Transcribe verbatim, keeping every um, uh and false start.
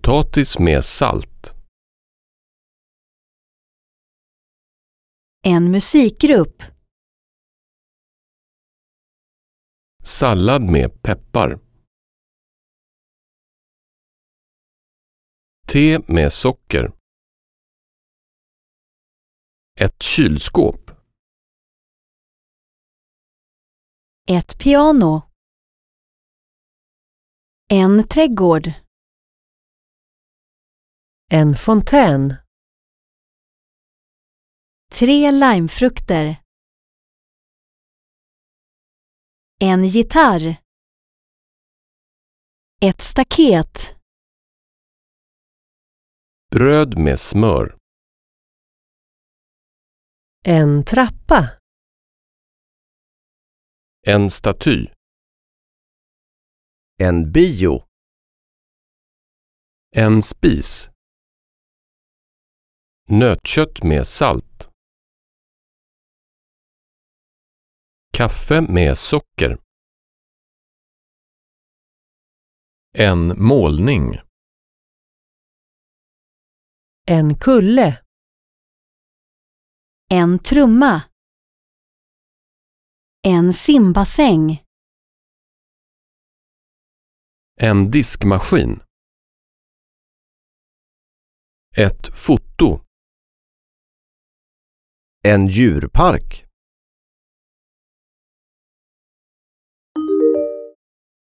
Potatis med salt. En musikgrupp. Sallad med peppar. Te med socker. Ett kylskåp. Ett piano. En trädgård. En fontän. Tre limefrukter. En gitarr. Ett staket. Bröd med smör. En trappa. En staty. En bio. En spis. Nötkött med salt. Kaffe med socker. En målning. En kulle. En trumma. En simbassäng. En diskmaskin. Ett foto. En djurpark.